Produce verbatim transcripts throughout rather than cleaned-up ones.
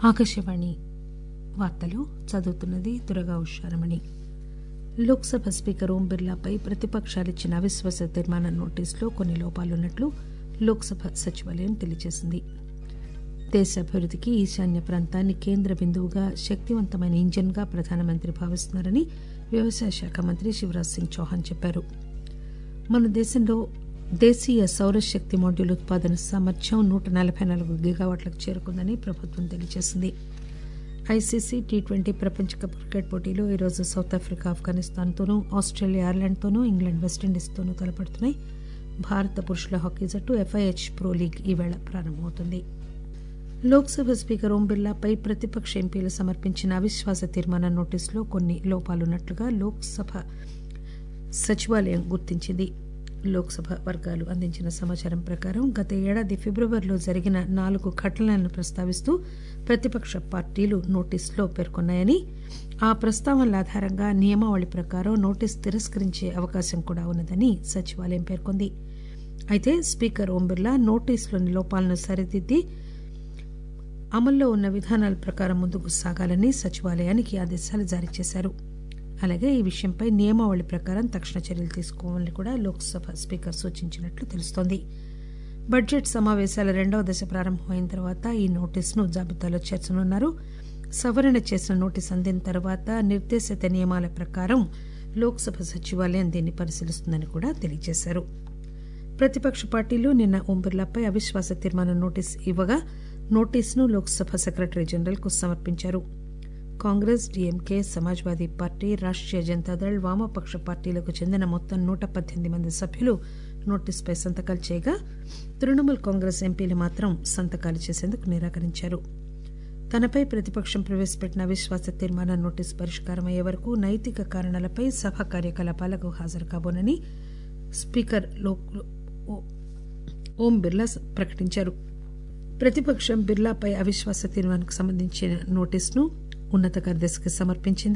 ఆకాశవాణి వార్తలు చదువుతున్నది దుర్గా ఉషారమణి. లోక్సభ స్పీకర్ ఓం బిర్లాపై ప్రతిపక్షాలిచ్చిన అవిశ్వాస తీర్మాన నోటీసులో కొన్ని లోపాలున్నట్లు లోక్సభ సచివాలయం తెలియజేసింది. దేశ అభివృద్దికి ఈశాన్య ప్రాంతాన్ని కేంద్ర బిందువుగా శక్తివంతమైన ఇంజన్గా ప్రధానమంత్రి భావిస్తున్నారని వ్యవసాయ శాఖ మంత్రి శివరాజ్ సింగ్ చౌహాన్ చెప్పారు. మన దేశంలో దేశీయ సౌరశక్తి మాడ్యూల్ ఉత్పాదన సామర్థ్యం నూట నలబై నాలుగు గిగావాట్లకు చేరుకుందని ప్రభుత్వం తెలియజేసింది. ఐసీసీ టీ ట్వంటీ ప్రపంచ కప్ క్రికెట్ పోటీలో ఈరోజు సౌత్ ఆఫ్రికా ఆఫ్ఘనిస్తాన్తోనూ, ఆస్టేలియా ఐర్లాండ్తోనూ, ఇంగ్లాండ్ వెస్టిండీస్తోనూ తలపడుతున్నాయి. భారత పురుషుల హాకీ జట్టు ఎఫ్ఐహెచ్ ప్రో లీగ్ ఈవేళ ప్రారంభమవుతుంది. లోక్సభ స్పీకర్ ఓం బిర్లాపై ప్రతిపక్ష ఎంపీలు సమర్పించిన అవిశ్వాస తీర్మాన నోటీసులో కొన్ని లోపాలున్నట్లుగా లోక్సభ సచివాలయం గుర్తించింది. లోక్సభ వర్గాలు అందించిన సమాచారం ప్రకారం గత ఏడాది ఫిబ్రవరిలో జరిగిన నాలుగు ఘటనలను ప్రస్తావిస్తూ ప్రతిపక్ష పార్టీలు నోటీసులో పేర్కొన్నాయని, ఆ ప్రస్తావనల ఆధారంగా నియమావళి ప్రకారం నోటీసు తిరస్కరించే అవకాశం కూడా ఉన్నదని సచివాలయం పేర్కొంది. అయితే స్పీకర్ ఓం బిర్లా నోటీసులోని లోపాలను సరిదిద్ది అమల్లో ఉన్న విధానాల ప్రకారం ముందుకు సాగాలని సచివాలయానికి ఆదేశాలు జారీ చేశారు. అలాగే ఈ విషయంపై నియమావళి ప్రకారం తక్షణ చర్యలు తీసుకోవాలని కూడా లోక్సభ స్పీకర్ సూచించినట్లు తెలుస్తోంది. బడ్జెట్ సమావేశాల రెండవ దశ ప్రారంభమైన తర్వాత ఈ నోటీసును జాబితాలో చేర్చనున్నారు. సవరణ చేసిన నోటీసు అందిన తర్వాత నిర్దేశిత నియమాల ప్రకారం లోక్సభ సచివాలయం దీన్ని పరిశీలిస్తుందని కూడా తెలియజేశారు. ప్రతిపక్ష పార్టీలు నిన్న ఓం బిర్లాపై అవిశ్వాస తీర్మాన నోటీసు ఇవ్వగా నోటీసును లోక్సభ సెక్రటరీ జనరల్ కు సమర్పించారు. కాంగ్రెస్, డీఎంకే, సమాజ్వాదీ పార్టీ, రాష్టీయ జనతాదళ్, వామపక్ష పార్టీలకు చెందిన మొత్తం నూట పద్దెనిమిది మంది సభ్యులు నోటీసుపై సంతకాలు చేయగా తృణమూల్ కాంగ్రెస్ ఎంపీలు మాత్రం సంతకాలు చేసేందుకు నిరాకరించారు. తనపై ప్రతిపక్షం ప్రవేశపెట్టిన అవిశ్వాస తీర్మాన నోటీసు పరిష్కారం అయ్యే వరకు నైతిక కారణాలపై సభ కార్యకలాపాలకు హాజరు కాబోనని స్పీకర్ ఓం బిర్లా ప్రకటించారు. ప్రతిపక్షం బిర్లాపై అవిశ్వాస తీర్మానానికి సంబంధించిన నోటీసును ఉన్నత కార్యదర్శికి సమర్పించింది.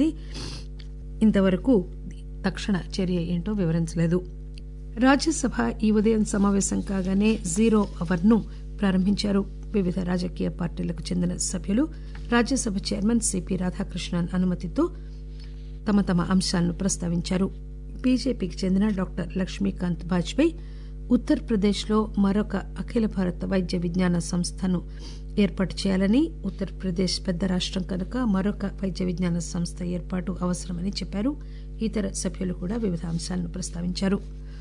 ఇంతవరకు తక్షణ చర్య ఏంటో వివరించలేదు. రాజ్యసభ ఈ ఉదయం సమావేశం కాగానే జీరో అవర్ ను ప్రారంభించారు. వివిధ రాజకీయ పార్టీలకు చెందిన సభ్యులు రాజ్యసభ చైర్మన్ సిపి రాధాకృష్ణన్ అనుమతితో తమ తమ అంశాలను ప్రస్తావించారు. బీజేపీకి చెందిన డాక్టర్ లక్ష్మీకాంత్ బాజ్పేయి ఉత్తరప్రదేశ్లో మరొక అఖిల భారత వైద్య విజ్ఞాన సంస్థను ఏర్పాటు చేయాలని, ఉత్తరప్రదేశ్ పెద్ద రాష్టం కనుక మరొక వైద్య విజ్ఞాన సంస్థ ఏర్పాటు అవసరమని చెప్పారు. ఇతర సభ్యులు కూడా వివిధ అంశాలను ప్రస్తావించారు.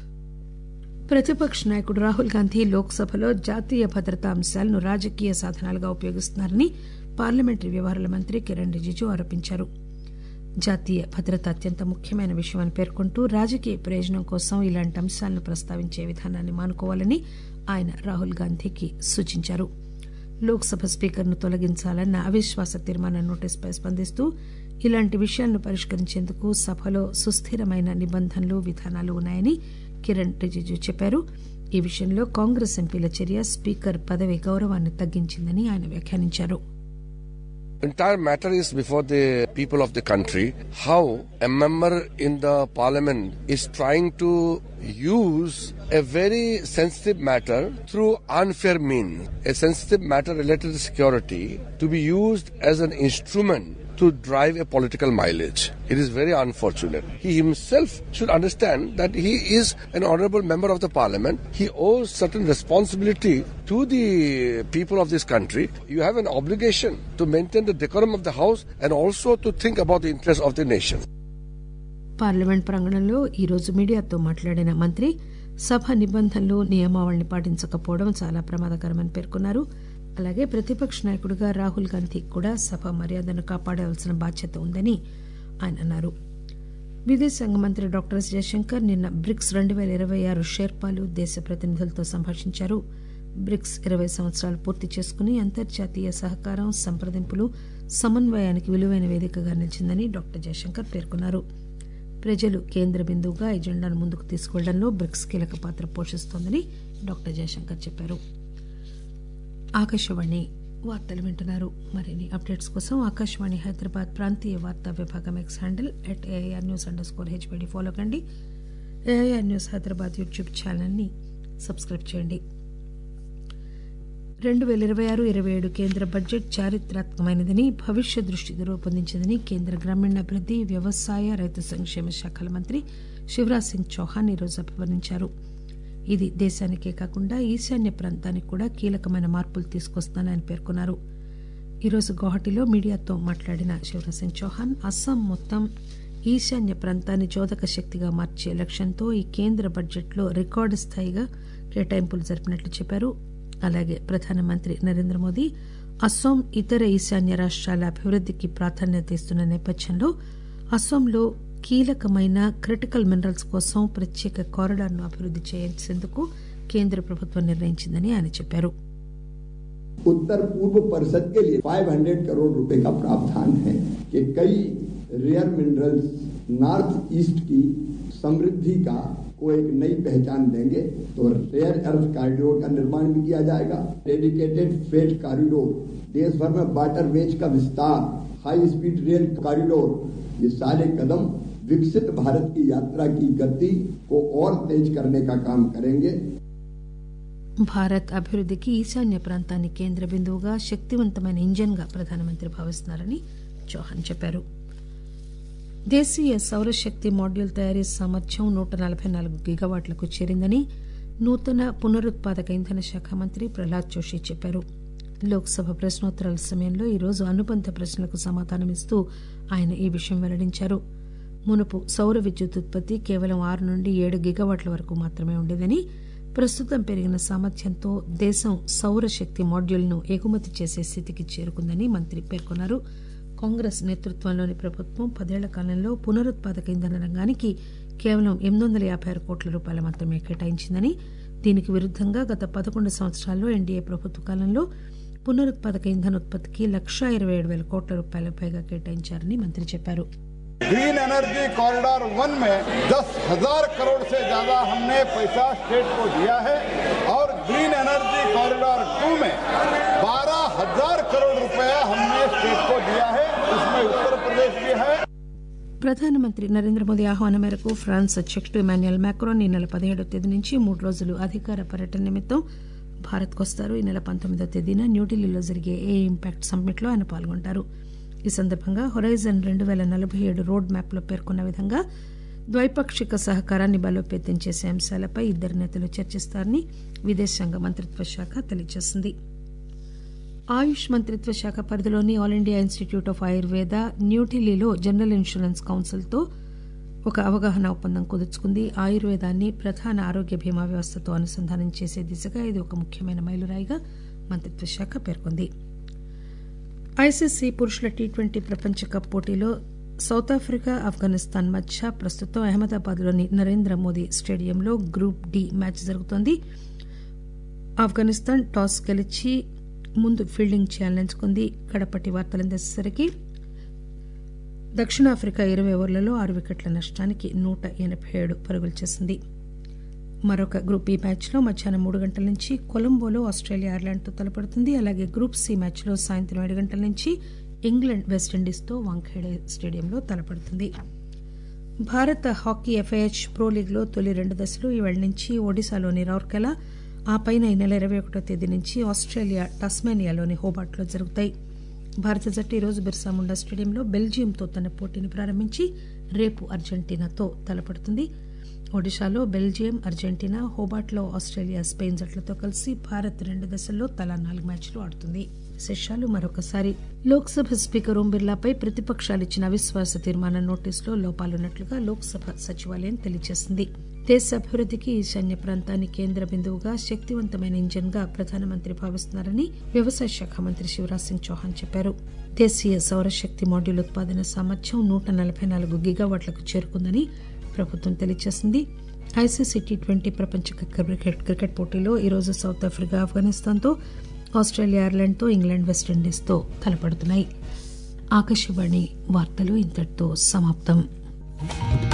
ప్రతిపక్ష నాయకుడు రాహుల్ గాంధీ లోక్సభలో జాతీయ భద్రతా అంశాలను రాజకీయ సాధనాలుగా ఉపయోగిస్తున్నారని పార్లమెంటరీ వ్యవహారాల మంత్రి కిరణ్ రిజిజు ఆరోపించారు. జాతీయ భద్రత అత్యంత ముఖ్యమైన విషయమని పేర్కొంటూ రాజకీయ ప్రయోజనం కోసం ఇలాంటి అంశాలను ప్రస్తావించే విధానాన్ని మానుకోవాలని ఆయన రాహుల్ గాంధీకి సూచించారు. లోక్సభ స్పీకర్ను తొలగించాలన్న అవిశ్వాస తీర్మాన నోటీసుపై స్పందిస్తూ ఇలాంటి విషయాలను పరిష్కరించేందుకు సభలో సుస్థిరమైన నిబంధనలు, విధానాలు ఉన్నాయని కిరణ్ రిజిజు చెప్పారు. ఈ విషయంలో కాంగ్రెస్ ఎంపీల చర్య స్పీకర్ పదవి గౌరవాన్ని తగ్గించిందని ఆయన వ్యాఖ్యానించారు. Entire matter is before the people of the country. How a member in the parliament is trying to use a very sensitive matter through unfair means, a sensitive matter related to security, to be used as an instrument to drive a political mileage. It is very unfortunate. He himself should understand that he is an honorable member of the parliament. He owes certain responsibility to the people of this country. You have an obligation to maintain the decorum of the house and also to think about the interests of the nation. Parliament ప్రాంగణంలో ఈరోజు మీడియాతో మాట్లాడిన మంత్రి సభ నిబంధనలు, నియమావళిని పాటించకపోవడం చాలా ప్రమాదకరమని పేర్కొన్నారు. అలాగే ప్రతిపక్ష నాయకుడిగా రాహుల్ గాంధీ కూడా సభ మర్యాదను కాపాడాల్సిన బాధ్యత ఉందని ఆయన అన్నారు. విదేశాంగ మంత్రి డాక్టర్ ఎస్ జయశంకర్ నిన్న బ్రిక్స్ రెండు పేల ఇరవై ఆరు షేర్పాలు దేశ ప్రతినిధులతో సంభాషించారు. బ్రిక్స్ ఇరవై సంవత్సరాలు పూర్తి చేసుకుని అంతర్జాతీయ సహకారం, సంప్రదింపులు, సమన్వయానికి విలువైన వేదికగా నిలిచిందని డాక్టర్ జయశంకర్ పేర్కొన్నారు. ప్రజలు కేంద్ర బిందువుగా ఎజెండాను ముందుకు తీసుకెళ్లడంలో బ్రిక్స్ కీలక పాత్ర పోషిస్తోందని డాక్టర్ జయశంకర్ చెప్పారు. ఆకాశవాణి వార్తలు వింటున్నారు. మరిన్ని అప్డేట్స్ కోసం ఆకాశవాణి హైదరాబాద్ ప్రాంతీయ వార్తా విభాగం X handle at AIR news underscore HPD follow కండి. AIR news Hyderabad YouTube channel ని సబ్స్క్రైబ్ చేయండి. రెండు పేల ఇరవై ఆరు ఇరవై ఏడు కేంద్ర బడ్జెట్ చారిత్రాత్మకమైనదని, భవిష్య దృష్టితో రూపొందించిందని కేంద్ర గ్రామీణాభివృద్ది, వ్యవసాయ, రైతు సంక్షేమ శాఖల మంత్రి శివరాజ్ సింగ్ చౌహాన్ ఈరోజు అభివర్ణించారు. ఇది దేశానికే కాకుండా ఈశాన్య ప్రాంతానికి కూడా కీలకమైన మార్పులు తీసుకొస్తుందని ఆయన పేర్కొన్నారు. ఈరోజు గౌహటిలో మీడియాతో మాట్లాడిన శివరాజ్ సింగ్ చౌహాన్ అస్సాం మొత్తం ఈశాన్య ప్రాంతాన్ని చోదక శక్తిగా మార్చే లక్ష్యంతో ఈ కేంద్ర బడ్జెట్లో రికార్డు స్థాయిగా కేటాయింపులు జరిపినట్లు చెప్పారు. అలాగే ప్రధానమంత్రి నరేంద్ర మోదీ అస్సాం, ఇతర ఈశాన్య రాష్ట్రాల అభివృద్దికి ప్రాధాన్యత ఇస్తున్న నేపథ్యంలో అస్సాంలో కీలకమైన క్రిటికల్ మినరల్స్ కోసం ప్రత్యేక కారిడార్ను అభివృద్ది చేసేందుకు కేంద్ర ప్రభుత్వం నిర్ణయించిందని ఆయన చెప్పారు. उत्तर पूर्व परिषद के लिए पाँच सौ करोड़ रुपए का प्रावधान है कि कई रेयर मिनरल्स नॉर्थ ईस्ट की समृद्धि का को एक नई पहचान देंगे. तो रेयर अर्थ कॉरिडोर का निर्माण भी किया जाएगा. डेडिकेटेड फ्रेट कॉरिडोर, देश भर में वाटर वेज का विस्तार, हाई स्पीड रेल कॉरिडोर, ये सारे कदम विकसित भारत की यात्रा की गति को और तेज करने का काम करेंगे. భారత్ అభివృద్దికి ఈశాన్య ప్రాంతాన్ని కేంద్ర బిందువుగా, శక్తివంతమైన ఇంజన్ గా ప్రధానమంత్రి భావిస్తున్నారని చౌహాన్ చెప్పారు. దేశీయ సౌరశక్తి మాడ్యూల్ తయారీ సామర్థ్యం నూట నలభై నాలుగు గిగావాట్లకు చేరిందని నూతన పునరుత్పాదక ఇంధన శాఖ మంత్రి ప్రహ్లాద్ జోషి చెప్పారు. లోక్సభ ప్రశ్నోత్తరాల సమయంలో ఈరోజు అనుబంధ ప్రశ్నలకు సమాధానమిస్తూ ఆయన ఈ విషయం వెల్లడించారు. మునుపు సౌర విద్యుత్ ఉత్పత్తి కేవలం ఆరు నుండి ఏడు గిగావాట్ల వరకు మాత్రమే ఉండేదని, ప్రస్తుతం పెరిగిన సామర్థ్యంతో దేశం సౌరశక్తి మాడ్యూల్ను ఎగుమతి చేసే స్థితికి చేరుకుందని మంత్రి పేర్కొన్నారు. కాంగ్రెస్ నేతృత్వంలోని ప్రభుత్వం పదేళ్ల కాలంలో పునరుత్పాదక ఇంధన రంగానికి కేవలం ఎనిమిది వందల యాభై ఆరు కోట్ల రూపాయలు మాత్రమే కేటాయించిందని, దీనికి విరుద్దంగా గత పదకొండు సంవత్సరాల్లో ఎన్డీఏ ప్రభుత్వ కాలంలో పునరుత్పాదక ఇంధన ఉత్పత్తికి లక్షా ఇరవై ఏడు వేల కోట్ల రూపాయల పైగా కేటాయించారని మంత్రి చెప్పారు. ग्रीन एनर्जी कॉरिडोर वन में दस हजार करोड़ से ज्यादा हमने पैसा स्टेट को दिया है और ग्रीन एनर्जी कॉरिडोर टू में बारह हजार करोड़ रुपया हमने स्टेट को दिया है. इसमें उत्तर प्रदेश भी है. ప్రధానమంత్రి నరేంద్ర మోదీ ఆహ్వానం మేరకు ఫ్రాన్స్ అధ్యకుడు ఇమాన్యుయల్ మాక్రోన్ ఈ నెల పదిహేడవ తేదీ నుంచి మూడు రోజులు అధికార పర్యటన నిమిత్తం భారత్కు వస్తారు. ఈ నెల పంతొమ్మిదవ తేదీన న్యూఢిల్లీలో జరిగే ఏ ఇంపాక్ట్ సమ్మిట్ లో ఆయన పాల్గొంటారు. ఈ సందర్భంగా హొరైజన్ రెండు పేల నలభై ఏడు రోడ్ మ్యాప్ లో పేర్కొన్న విధంగా ద్వైపాక్షిక సహకారాన్ని బలోపేతం చేసే అంశాలపై ఇద్దరు నేతలు చర్చిస్తారని విదేశాంగ మంత్రిత్వ శాఖ తెలియజేసింది. ఆయుష్ మంత్రిత్వ శాఖ పరిధిలోని All India Institute of Ayurveda న్యూఢిల్లీలో జనరల్ ఇన్సూరెన్స్ కౌన్సిల్ తో ఒక అవగాహన ఒప్పందం కుదుర్చుకుంది. ఆయుర్వేదాన్ని ప్రధాన ఆరోగ్య బీమా వ్యవస్థతో అనుసంధానం చేసే దిశగా ఇది ఒక ముఖ్యమైన మైలురాయిగా మంత్రిత్వ శాఖ పేర్కొంది. ఐసీసీ పురుషుల టీ ట్వంటీ ప్రపంచ కప్ పోటీలో సౌత్ ఆఫ్రికా, ఆఫ్ఘనిస్తాన్ మధ్య ప్రస్తుతం అహ్మదాబాద్ లోని నరేంద్ర మోదీ స్టేడియంలో గ్రూప్ డి మ్యాచ్ జరుగుతోంది. ఆఫ్ఘనిస్తాన్ టాస్ గెలిచి ముందు ఫీల్డింగ్ చేయాలని ఎంచుకుంది. కడపటి వార్తలందేసరికి దక్షిణాఫ్రికా ఇరవై ఓవర్లలో ఆరు వికెట్ల నష్టానికి నూట ఎనబై ఏడు పరుగులు చేసింది. మరొక గ్రూప్ ఈ మ్యాచ్ లో మధ్యాహ్నం మూడు గంటల నుంచి కొలంబోలో ఆస్ట్రేలియా ఐర్లాండ్ తో తలపడుతుంది. అలాగే గ్రూప్ సి మ్యాచ్ లో సాయంత్రం ఏడు గంటల నుంచి ఇంగ్లాండ్ వెస్టిండీస్ తో వాంఖేడే స్టేడియంలో తలపడుతుంది. భారత హాకీ ఎఫ్ఐహెచ్ ప్రో లీగ్ లో తొలి రెండు దశలు ఈవేళ నుంచి ఒడిశాలోని రౌర్కెలా, ఆ పైన ఈ నెల ఇరవై ఒకటో తేదీ నుంచి ఆస్ట్రేలియా టస్మానియాలోని హోబార్ట్ లో జరుగుతాయి. భారత జట్టు ఈరోజు బిర్సా ముండా స్టేడియంలో బెల్జియంతో తన పోటీని ప్రారంభించి రేపు అర్జెంటీనాతో తలపడుతుంది. ఒడిశాలో బెల్జియం, అర్జెంటీనా, హోబార్ట్లో ఆస్ట్రేలియా, స్పెయిన్ జట్లతో కలిసి భారత్ రెండు దశల్లో తలా నాలుగు మ్యాచ్లు ఆడుతుంది. విశేషాలు మరొకసారి. లోక్సభ స్పీకర్ ఓం బిర్లాపై ప్రతిపక్షాలు ఇచ్చిన అవిశ్వాస తీర్మానం నోటీసులో లోపాలున్నట్లుగా లోక్సభ సచివాలయం తెలియజేసింది. దేశ అభివృద్దికి ఈశాన్య ప్రాంతాన్ని కేంద్ర బిందువుగా, శక్తివంతమైన ఇంజన్ గా ప్రధానమంత్రి భావిస్తున్నారని వ్యవసాయ శాఖ మంత్రి శివరాజ్ సింగ్ చౌహాన్ చెప్పారు. దేశీయ సౌరశక్తి మాడ్యూల్ ఉత్పాదన సామర్థ్యం నూట నలభై నాలుగు గిగావాట్లకు చేరుకుందని ప్రభుత్వం తెలియజేసింది. ఐసీసీ టీ ట్వంటీ ప్రపంచ క్రికెట్ క్రికెట్ పోటీలో ఈరోజు సౌత్ ఆఫ్రికా ఆఫ్ఘనిస్తాన్తో, ఆస్ట్రేలియా ఐర్లాండ్తో, ఇంగ్లాండ్ వెస్టిండీస్తో తలపడుతున్నాయి. ఆకాశవాణి వార్తలు ఇంతటితో సమాప్తం.